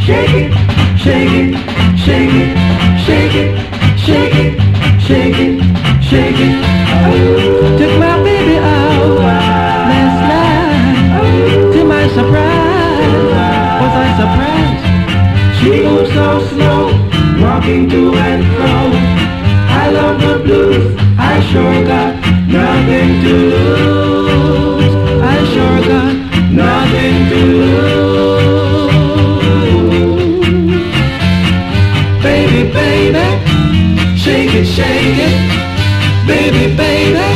Shake it, shake it, shake it, shake it, shake it, shake it, shake it. Oh. Took my baby out last night. To my surprise, was I surprised? She moves so slow, walking to and fro. I love the blues, I sure got nothing to lose. I sure got nothing to lose. Baby, baby, shake it, baby, baby.